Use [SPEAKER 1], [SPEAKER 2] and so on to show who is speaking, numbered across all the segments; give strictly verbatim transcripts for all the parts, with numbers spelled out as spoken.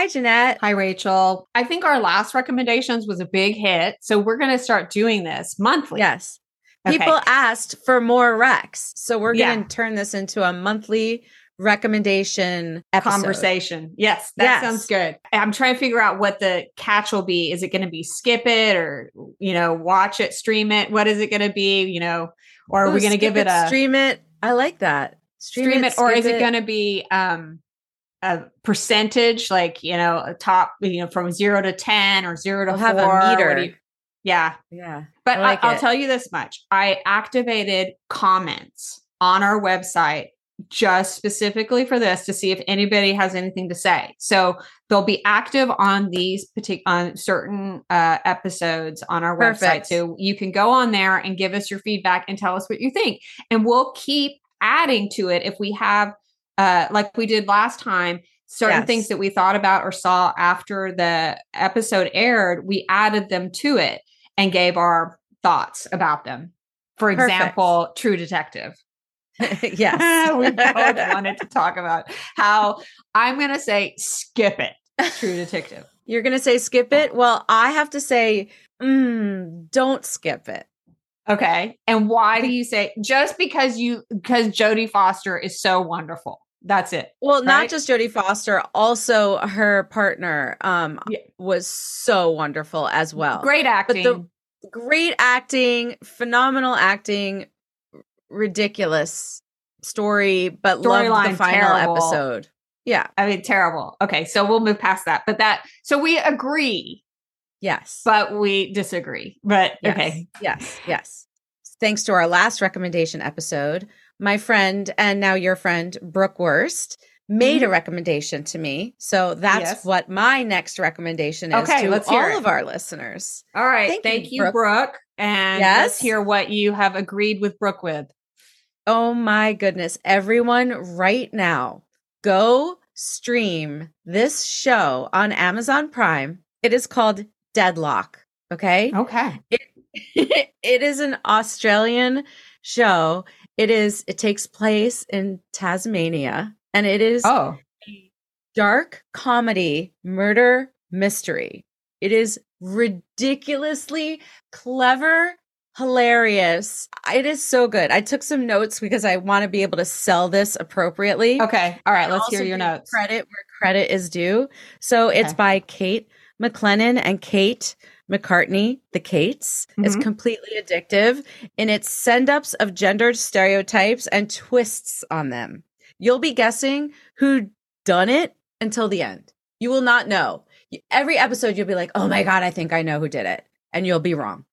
[SPEAKER 1] Hi, Jeanette.
[SPEAKER 2] Hi, Rachel. I think our last recommendations was a big hit. So we're going to start doing this monthly.
[SPEAKER 1] Yes.
[SPEAKER 2] Okay.
[SPEAKER 1] People asked for more recs. So we're
[SPEAKER 2] Yeah.
[SPEAKER 1] going to turn this into a monthly recommendation episode.
[SPEAKER 2] Conversation. Yes, that
[SPEAKER 1] Yes.
[SPEAKER 2] sounds good. I'm trying to figure out what the catch will be. Is it going to be skip it or, you know, watch it, stream it? What is it going to be, you know, or are
[SPEAKER 1] Ooh,
[SPEAKER 2] we going to give it,
[SPEAKER 1] it
[SPEAKER 2] a
[SPEAKER 1] stream it? I like that.
[SPEAKER 2] Stream, stream it, it or is it, it going to be um a percentage, like, you know, a top, you know, from zero to ten or zero to
[SPEAKER 1] we'll
[SPEAKER 2] four?
[SPEAKER 1] Have a meter.
[SPEAKER 2] You, yeah.
[SPEAKER 1] Yeah.
[SPEAKER 2] But
[SPEAKER 1] I like
[SPEAKER 2] I, I'll tell you this much. I activated comments on our website just specifically for this to see if anybody has anything to say. So they'll be active on these particular, on certain uh, episodes on our
[SPEAKER 1] Perfect.
[SPEAKER 2] website. So you can go on there and give us your feedback and tell us what you think. And we'll keep adding to it if we have, uh, like we did last time, certain
[SPEAKER 1] yes.
[SPEAKER 2] things that we thought about or saw after the episode aired, we added them to it and gave our thoughts about them. For example, Perfect. True Detective.
[SPEAKER 1] Yes.
[SPEAKER 2] We both wanted to talk about how I'm going to say skip it. True Detective.
[SPEAKER 1] You're going to say skip it? Well, I have to say, mm, don't skip it.
[SPEAKER 2] Okay. And why do you say just because you, because Jodie Foster is so wonderful? That's it.
[SPEAKER 1] Well,
[SPEAKER 2] right?
[SPEAKER 1] Not just Jodie Foster, also her partner um, yeah. was so wonderful as well.
[SPEAKER 2] Great acting.
[SPEAKER 1] But the great acting, phenomenal acting, ridiculous story, but
[SPEAKER 2] Story
[SPEAKER 1] loved
[SPEAKER 2] line,
[SPEAKER 1] the final
[SPEAKER 2] terrible.
[SPEAKER 1] episode. Yeah.
[SPEAKER 2] I mean, terrible. Okay. So we'll move past that. But that, so we agree.
[SPEAKER 1] Yes.
[SPEAKER 2] But we disagree. But
[SPEAKER 1] yes.
[SPEAKER 2] okay.
[SPEAKER 1] Yes. Yes. Thanks to our last recommendation episode, my friend and now your friend, Brooke Wurst, made mm-hmm. a recommendation to me. So that's yes. what my next recommendation is
[SPEAKER 2] okay,
[SPEAKER 1] to
[SPEAKER 2] let's
[SPEAKER 1] all
[SPEAKER 2] hear
[SPEAKER 1] of our listeners.
[SPEAKER 2] All right.
[SPEAKER 1] Thank,
[SPEAKER 2] Thank you,
[SPEAKER 1] you, Brooke.
[SPEAKER 2] Brooke. And
[SPEAKER 1] yes?
[SPEAKER 2] let's hear what you have agreed with Brooke with.
[SPEAKER 1] Oh my goodness. Everyone right now, go stream this show on Amazon Prime. It is called Deadlock. Okay.
[SPEAKER 2] Okay.
[SPEAKER 1] It, it is an Australian show. It is, it takes place in Tasmania, and it is
[SPEAKER 2] oh.
[SPEAKER 1] a dark comedy murder mystery. It is ridiculously clever, hilarious. It is so good. I took some notes because I want to be able to sell this appropriately.
[SPEAKER 2] Okay. All right.
[SPEAKER 1] And
[SPEAKER 2] let's hear your notes.
[SPEAKER 1] Credit where credit is due. So okay. It's by Kate McLennan and Kate McCartney, the Kates, mm-hmm. is completely addictive in its send-ups of gendered stereotypes and twists on them. You'll be guessing who done it until the end. You will not know. Every episode, you'll be like, oh my God, I think I know who did it. And you'll be wrong.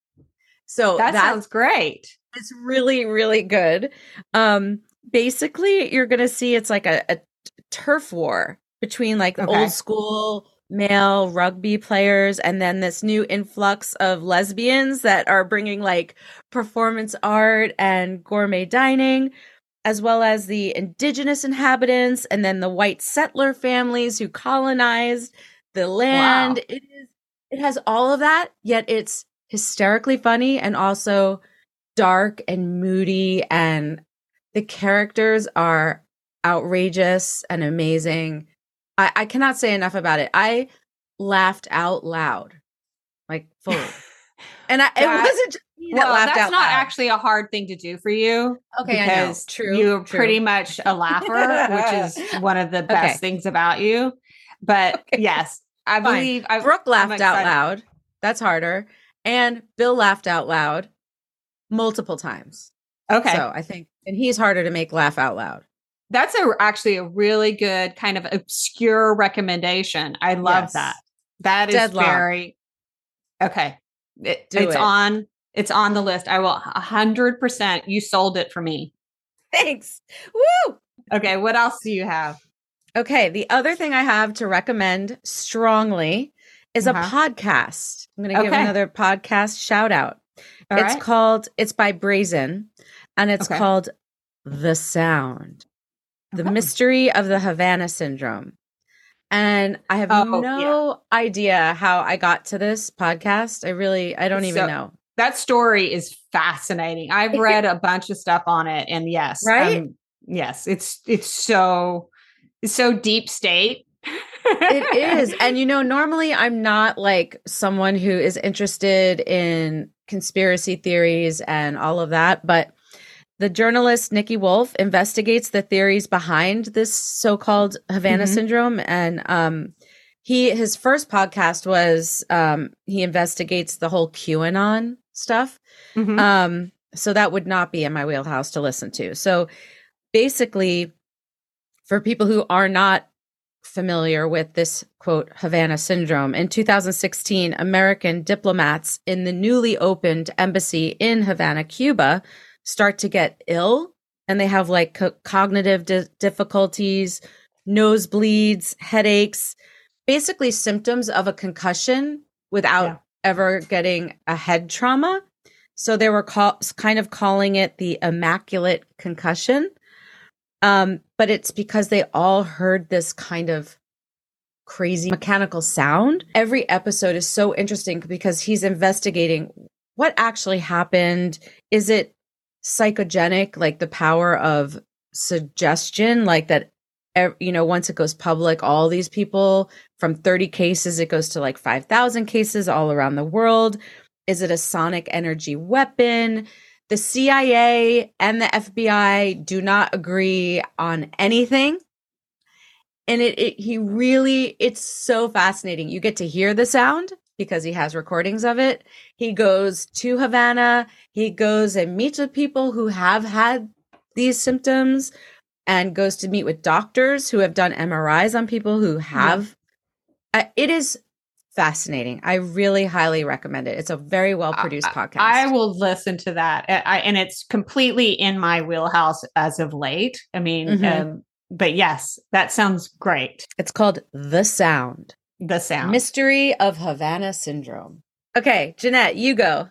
[SPEAKER 1] So
[SPEAKER 2] that sounds great.
[SPEAKER 1] It's really, really good. Um, basically, you're going to see it's like a, a turf war between like the okay. old school male rugby players and then this new influx of lesbians that are bringing like performance art and gourmet dining, as well as the indigenous inhabitants and then the white settler families who colonized the land.
[SPEAKER 2] Wow.
[SPEAKER 1] It is, it has all of that, yet it's hysterically funny and also dark and moody, and the characters are outrageous and amazing. I, I cannot say enough about it. I laughed out loud, like fully. And I,
[SPEAKER 2] that,
[SPEAKER 1] it wasn't just me that
[SPEAKER 2] well,
[SPEAKER 1] laughed
[SPEAKER 2] that's
[SPEAKER 1] out
[SPEAKER 2] not
[SPEAKER 1] loud.
[SPEAKER 2] actually a hard thing to do for you.
[SPEAKER 1] Okay,
[SPEAKER 2] because
[SPEAKER 1] I know. True.
[SPEAKER 2] You're
[SPEAKER 1] true.
[SPEAKER 2] pretty much a laugher, which is one of the best
[SPEAKER 1] okay.
[SPEAKER 2] things about you. But okay. yes, I
[SPEAKER 1] Fine.
[SPEAKER 2] believe I,
[SPEAKER 1] Brooke laughed out loud. That's harder. And Bill laughed out loud multiple times.
[SPEAKER 2] Okay.
[SPEAKER 1] So I think, and he's harder to make laugh out loud.
[SPEAKER 2] That's a, actually a really good kind of obscure recommendation. I love yes. that. That is
[SPEAKER 1] Deadlock.
[SPEAKER 2] very, okay. It,
[SPEAKER 1] Do
[SPEAKER 2] it's
[SPEAKER 1] it.
[SPEAKER 2] on, it's on the list. I will a hundred percent. You sold it for me.
[SPEAKER 1] Thanks. Woo.
[SPEAKER 2] Okay. What else do you have?
[SPEAKER 1] Okay. The other thing I have to recommend strongly is uh-huh. a podcast. I'm going to
[SPEAKER 2] okay.
[SPEAKER 1] give another podcast shout out.
[SPEAKER 2] All
[SPEAKER 1] it's
[SPEAKER 2] right.
[SPEAKER 1] called, it's by Brazen, and it's
[SPEAKER 2] okay.
[SPEAKER 1] called The Sound. The
[SPEAKER 2] okay.
[SPEAKER 1] Mystery of the Havana Syndrome. And I have
[SPEAKER 2] oh,
[SPEAKER 1] no
[SPEAKER 2] yeah.
[SPEAKER 1] idea how I got to this podcast. I really, I don't
[SPEAKER 2] so,
[SPEAKER 1] even know.
[SPEAKER 2] That story is fascinating. I've read a bunch of stuff on it, and yes,
[SPEAKER 1] right?
[SPEAKER 2] Um, yes, it's, it's so, it's so deep state.
[SPEAKER 1] It is. And, you know, normally I'm not like someone who is interested in conspiracy theories and all of that. But the journalist Nikki Wolf investigates the theories behind this so-called Havana mm-hmm. syndrome. And um, he his first podcast was um, he investigates the whole QAnon stuff. Mm-hmm. Um, so that would not be in my wheelhouse to listen to. So basically, for people who are not familiar with this, quote, Havana syndrome, in two thousand sixteen, American diplomats in the newly opened embassy in Havana, Cuba, start to get ill, and they have like co- cognitive di- difficulties, nosebleeds, headaches, basically symptoms of a concussion without yeah. ever getting a head trauma. So they were call- kind of calling it the immaculate concussion. Um, but it's because they all heard this kind of crazy mechanical sound. Every episode is so interesting because he's investigating what actually happened. Is it psychogenic, like the power of suggestion, like that, you know, once it goes public, all these people from thirty cases, it goes to like five thousand cases all around the world. Is it a sonic energy weapon? The C I A and the F B I do not agree on anything. And it, it he really, it's so fascinating. You get to hear the sound because he has recordings of it. He goes to Havana. He goes and meets with people who have had these symptoms and goes to meet with doctors who have done M R Is on people who have. Yeah. Uh, it is fascinating. I really highly recommend it. It's a very well produced
[SPEAKER 2] I,
[SPEAKER 1] podcast.
[SPEAKER 2] I will listen to that. I, and it's completely in my wheelhouse as of late. I mean, mm-hmm. um, but yes, that sounds great.
[SPEAKER 1] It's called The Sound.
[SPEAKER 2] The Sound.
[SPEAKER 1] Mystery of Havana Syndrome. Okay, Jeanette, you go.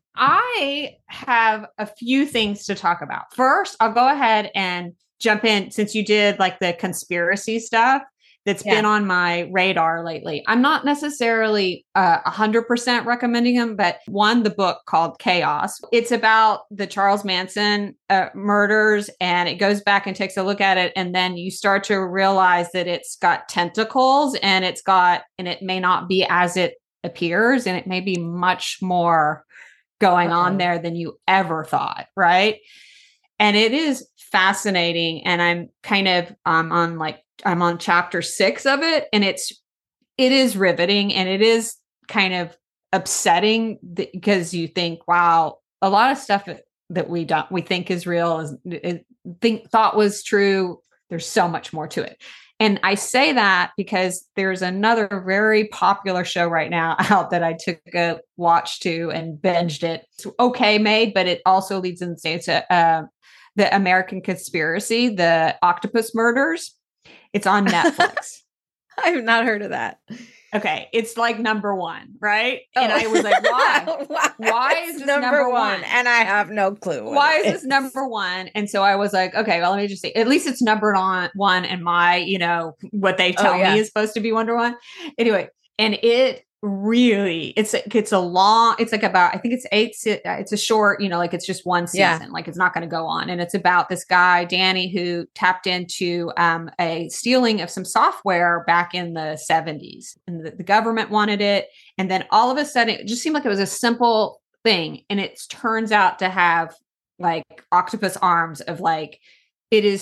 [SPEAKER 2] I have a few things to talk about. First, I'll go ahead and jump in since you did like the conspiracy stuff. That's yeah. been on my radar lately. I'm not necessarily uh, one hundred percent recommending him, but one, the book called Chaos. It's about the Charles Manson uh, murders, and it goes back and takes a look at it. And then you start to realize that it's got tentacles and it's got, and it may not be as it appears, and it may be much more going Uh-oh. on there than you ever thought. Right. And it is fascinating. And I'm kind of um, on like, I'm on chapter six of it, and it's, it is riveting, and it is kind of upsetting because you think, wow, a lot of stuff that, that we don't, we think is real, is it, think thought was true. There's so much more to it. And I say that because there's another very popular show right now out that I took a watch to and binged it. It's okay made, but it also leads in the States, uh, the American Conspiracy, the Octopus Murders. It's on Netflix.
[SPEAKER 1] I have not heard of that.
[SPEAKER 2] Okay. It's like number one, right? Oh. And I was like, why? why? Why is this number, number one? one?
[SPEAKER 1] And I have no clue.
[SPEAKER 2] Why is this number one? And so I was like, okay, well, let me just say, at least it's numbered on one, and my, you know, what they tell oh, yeah. me is supposed to be number one. Anyway, and it really, it's it's a long, it's like about, I think it's eight, it's a short, you know, like it's just one season, yeah. like it's not going to go on. And it's about this guy, Danny, who tapped into um, a stealing of some software back in the seventies, and the, the government wanted it. And then all of a sudden, it just seemed like it was a simple thing. And it turns out to have like octopus arms of like, it is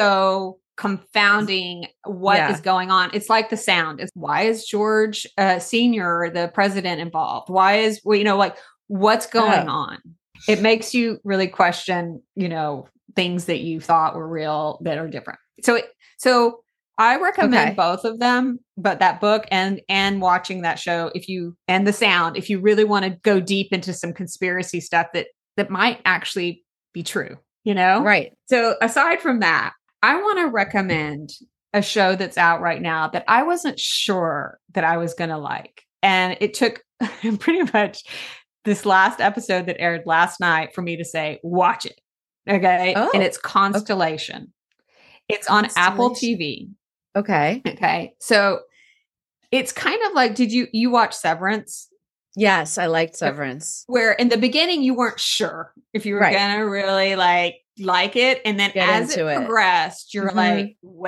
[SPEAKER 2] so confounding what yeah. is going on. It's like The Sound. It's why is George uh, Senior, the president, involved? Why is, well, you know, like what's going oh. on? It makes you really question, you know, things that you thought were real that are different. So, it, so I recommend okay. both of them, but that book and, and watching that show, if you, and The Sound, if you really want to go deep into some conspiracy stuff that, that might actually be true, you know?
[SPEAKER 1] Right.
[SPEAKER 2] So aside from that, I want to recommend a show that's out right now that I wasn't sure that I was going to like. And it took pretty much this last episode that aired last night for me to say, watch it. Okay. Oh, and it's Constellation. Okay. It's on Apple T V.
[SPEAKER 1] Okay.
[SPEAKER 2] Okay. So it's kind of like, did you, you watch Severance?
[SPEAKER 1] Yes. I liked Severance.
[SPEAKER 2] Where in the beginning you weren't sure if you were right. going to really like, like it. And then Get as it, it progressed, you're mm-hmm. like, wait,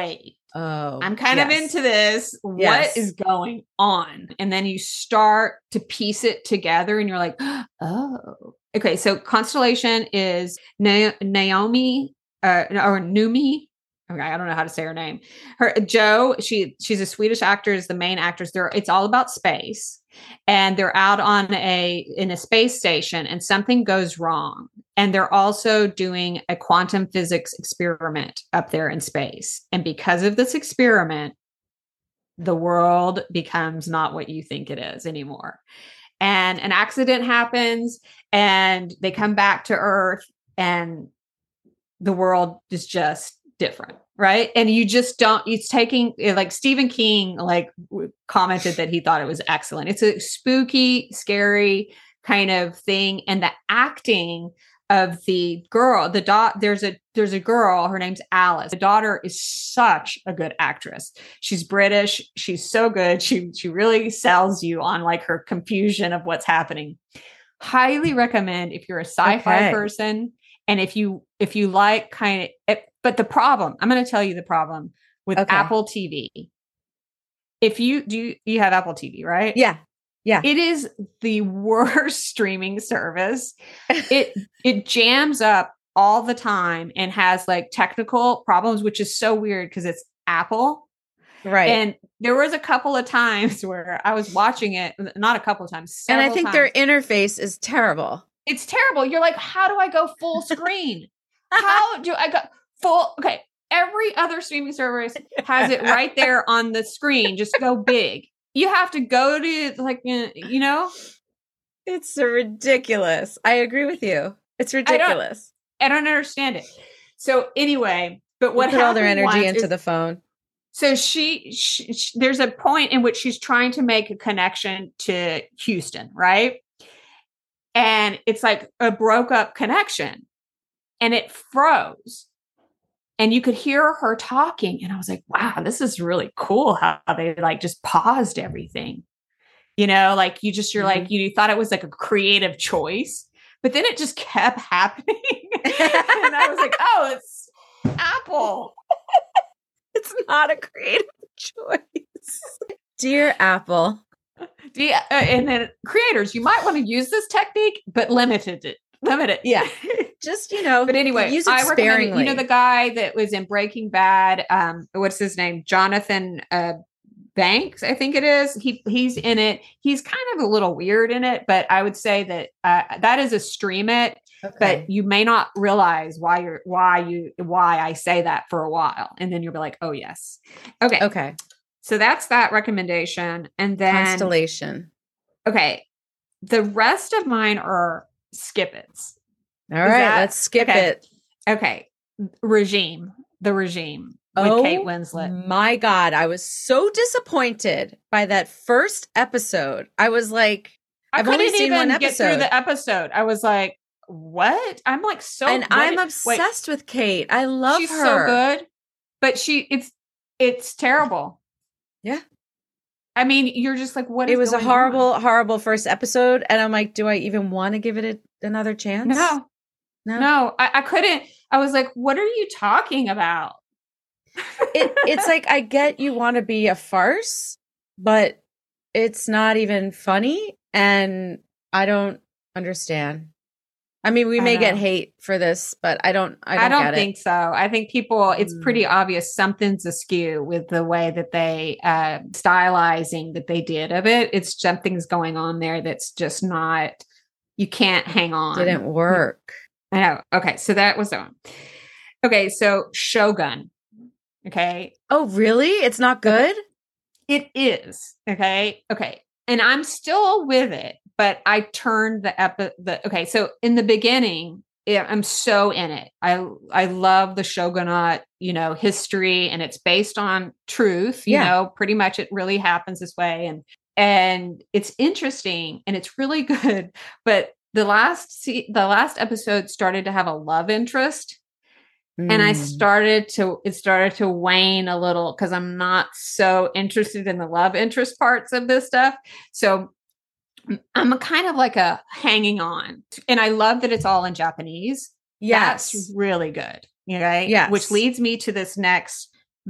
[SPEAKER 1] Oh,
[SPEAKER 2] I'm kind
[SPEAKER 1] yes.
[SPEAKER 2] of into this. What
[SPEAKER 1] Yes.
[SPEAKER 2] is going on? And then you start to piece it together and you're like, oh, okay. So Constellation is Na- Naomi uh, or Numi. Okay, I don't know how to say her name. Her Joe, she she's a Swedish actor, is the main actress. There, it's all about space, and they're out on a in a space station, and something goes wrong. And they're also doing a quantum physics experiment up there in space. And because of this experiment, the world becomes not what you think it is anymore. And an accident happens, and they come back to Earth, and the world is just different, right? And you just don't, it's taking, like Stephen King like commented that he thought it was excellent. It's a spooky, scary kind of thing. And the acting of the girl, the dot, there's a there's a girl, her name's Alice. The daughter is such a good actress. She's British. She's so good. She she really sells you on like her confusion of what's happening. Highly recommend if you're a sci-fi
[SPEAKER 1] Okay.
[SPEAKER 2] person. And if you if you like kind of, it, but the problem, I'm going to tell you the problem with
[SPEAKER 1] Okay.
[SPEAKER 2] Apple T V. If you do, you, you have Apple T V, right?
[SPEAKER 1] Yeah. Yeah.
[SPEAKER 2] It is the worst streaming service. It it jams up all the time and has like technical problems, which is so weird because it's Apple.
[SPEAKER 1] Right.
[SPEAKER 2] And there was a couple of times where I was watching it, not a couple of times,
[SPEAKER 1] And I think
[SPEAKER 2] times.
[SPEAKER 1] their interface is terrible.
[SPEAKER 2] It's terrible. You're like, how do I go full screen? How do I go full? Okay. Every other streaming service has it right there on the screen. Just go big. You have to go to like, you know,
[SPEAKER 1] it's ridiculous. I agree with you. It's ridiculous.
[SPEAKER 2] I don't, I don't understand it. So anyway, but what
[SPEAKER 1] put all their energy into
[SPEAKER 2] is,
[SPEAKER 1] the phone.
[SPEAKER 2] So she, she, she, there's a point in which she's trying to make a connection to Houston, right? And it's like a broke up connection and it froze and you could hear her talking. And I was like, wow, this is really cool how they like just paused everything. You know, like you just, you're mm-hmm. like, you thought it was like a creative choice, but then it just kept happening. And I was like, oh, it's Apple.
[SPEAKER 1] It's not a creative choice. Dear Apple.
[SPEAKER 2] The, uh, and then creators, you might want to use this technique, but limited it. Limit it.
[SPEAKER 1] Yeah. Just, you know,
[SPEAKER 2] but anyway,
[SPEAKER 1] use it
[SPEAKER 2] I
[SPEAKER 1] sparingly.
[SPEAKER 2] recommend, you know, the guy that was in Breaking Bad, um, what's his name? Jonathan uh, Banks, I think it is. He he's in it. He's kind of a little weird in it, but I would say that uh, that is a stream it. Okay. But you may not realize why you're why you why I say that for a while, and then you'll be like, oh yes, okay,
[SPEAKER 1] okay.
[SPEAKER 2] So that's that recommendation. And then
[SPEAKER 1] Constellation.
[SPEAKER 2] Okay. The rest of mine are skip it's.
[SPEAKER 1] All Is right. That, let's skip
[SPEAKER 2] okay.
[SPEAKER 1] it.
[SPEAKER 2] Okay. Regime. The Regime with
[SPEAKER 1] oh,
[SPEAKER 2] Kate Winslet.
[SPEAKER 1] My God. I was so disappointed by that first episode. I was like, I've
[SPEAKER 2] I
[SPEAKER 1] only seen
[SPEAKER 2] even
[SPEAKER 1] one episode.
[SPEAKER 2] Get through the episode. I was like, what? I'm like so
[SPEAKER 1] And
[SPEAKER 2] what
[SPEAKER 1] I'm
[SPEAKER 2] is,
[SPEAKER 1] obsessed
[SPEAKER 2] wait,
[SPEAKER 1] with Kate. I love
[SPEAKER 2] she's
[SPEAKER 1] her.
[SPEAKER 2] She's so good. But she it's it's terrible.
[SPEAKER 1] Yeah.
[SPEAKER 2] I mean, you're just like, what
[SPEAKER 1] it
[SPEAKER 2] is
[SPEAKER 1] was
[SPEAKER 2] going
[SPEAKER 1] a horrible,
[SPEAKER 2] on?
[SPEAKER 1] horrible first episode. And I'm like, do I even want to give it a, another chance?
[SPEAKER 2] No, no, no. I, I couldn't. I was like, what are you talking about?
[SPEAKER 1] it, it's like, I get you want to be a farce, but it's not even funny. And I don't understand. I mean, we may get hate for this, but I don't, I don't,
[SPEAKER 2] I don't
[SPEAKER 1] get
[SPEAKER 2] think
[SPEAKER 1] it.
[SPEAKER 2] so. I think people, it's mm. pretty obvious something's askew with the way that they, uh, stylizing that they did of it. It's something's going on there that's just not, you can't hang on.
[SPEAKER 1] Didn't work.
[SPEAKER 2] I know. Okay. So that was the one. Okay. So Shogun. Okay.
[SPEAKER 1] Oh, really? It's not good?
[SPEAKER 2] It is. Okay. Okay. And I'm still with it. But I turned the epi- the okay. So in the beginning, yeah, I'm so in it. I I love the shogunate, you know, history, and it's based on truth. You yeah. know, pretty much it really happens this way, and and it's interesting and it's really good. But the last see, the last episode started to have a love interest, mm. and I started to it started to wane a little because I'm not so interested in the love interest parts of this stuff. So. I'm a kind of like a hanging on, and I love that it's all in Japanese.
[SPEAKER 1] Yes.
[SPEAKER 2] That's really good. Okay.
[SPEAKER 1] Yes.
[SPEAKER 2] Which leads me to this next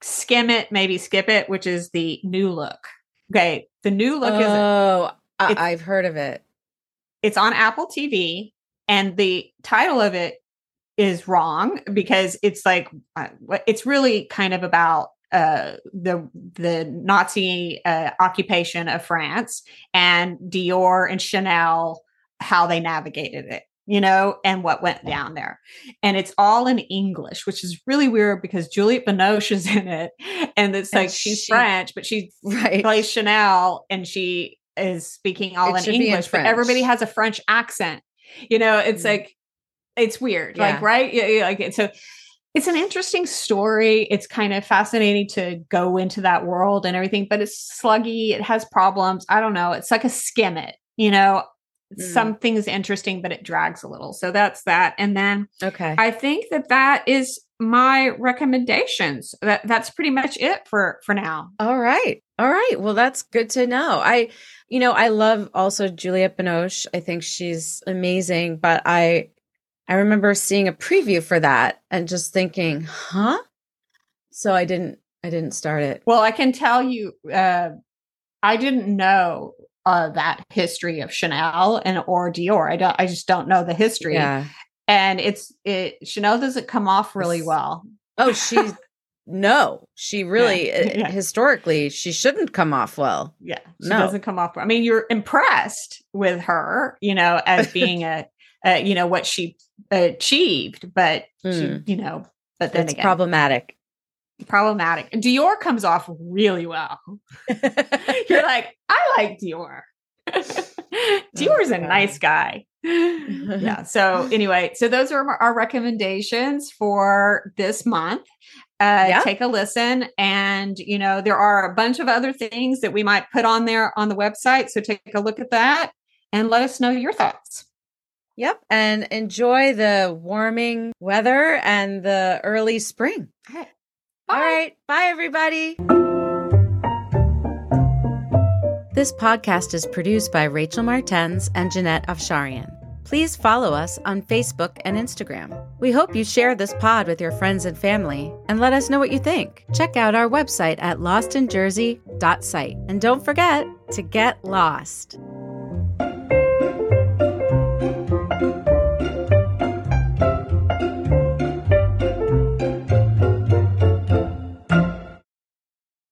[SPEAKER 2] Skim It, maybe Skip It, which is the new look. Okay. The new look
[SPEAKER 1] oh,
[SPEAKER 2] is
[SPEAKER 1] Oh, I've heard of it.
[SPEAKER 2] It's on Apple T V, and the title of it is wrong because it's like uh, it's really kind of about uh, the the Nazi uh, occupation of France and Dior and Chanel, how they navigated it, you know, and what went down there. And it's all in English, which is really weird because Juliette Binoche is in it, and it's like and she's she, French, but she right. plays Chanel, and she is speaking all it in English, in but everybody has a French accent. You know, it's mm. like, it's weird. Yeah. Like, right. Yeah, yeah, like, so it's an interesting story. It's kind of fascinating to go into that world and everything, but it's sluggy. It has problems. I don't know. It's like a Skim It, you know, mm. something's interesting, but it drags a little. So that's that. And then
[SPEAKER 1] okay,
[SPEAKER 2] I think that that is my recommendations. That that's pretty much it for, for now.
[SPEAKER 1] All right. All right. Well, that's good to know. I, you know, I love also Juliette Binoche. I think she's amazing, but I, I remember seeing a preview for that and just thinking, huh? So I didn't, I didn't start it.
[SPEAKER 2] Well, I can tell you, uh, I didn't know uh, that history of Chanel and or Dior. I don't, I just don't know the history.
[SPEAKER 1] Yeah.
[SPEAKER 2] And it's, it, Chanel doesn't come off really well.
[SPEAKER 1] Oh, she's, no, she really, yeah. Yeah. historically, she shouldn't come off well.
[SPEAKER 2] Yeah. She no. doesn't come off well. I mean, you're impressed with her, you know, as being a, uh, you know, what she achieved, but mm. she, you know, but then
[SPEAKER 1] it's
[SPEAKER 2] again,
[SPEAKER 1] problematic.
[SPEAKER 2] Problematic. Dior comes off really well. You're like, I like Dior. Dior's oh, a nice guy. Yeah. So anyway, so those are our recommendations for this month. Uh, yeah. Take a listen. And, you know, there are a bunch of other things that we might put on there on the website. So take a look at that and let us know your thoughts.
[SPEAKER 1] Yep. And enjoy the warming weather and the early spring.
[SPEAKER 2] All right.
[SPEAKER 1] Bye. All right. Bye, everybody. This podcast is produced by Rachel Martens and Jeanette Afsharian. Please follow us on Facebook and Instagram. We hope you share this pod with your friends and family and let us know what you think. Check out our website at lost in jersey dot site. And don't forget to get lost.